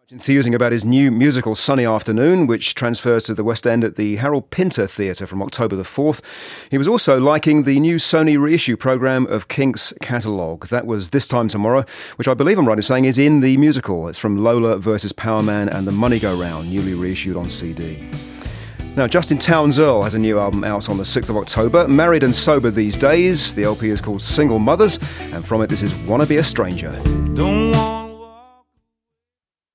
Enthusing about his new musical Sunny Afternoon, which transfers to the West End at the Harold Pinter Theatre from October the 4th. He was also liking the new Sony reissue programme of Kinks' catalogue. That was This Time Tomorrow, which I believe I'm right in saying is in the musical. It's from Lola versus Powerman and the Money Go Round, newly reissued on CD. Now, Justin Townes-Earle has a new album out on the 6th of October, Married and Sober These Days. The LP is called Single Mothers, and from it this is Wanna Be a Stranger. Don't want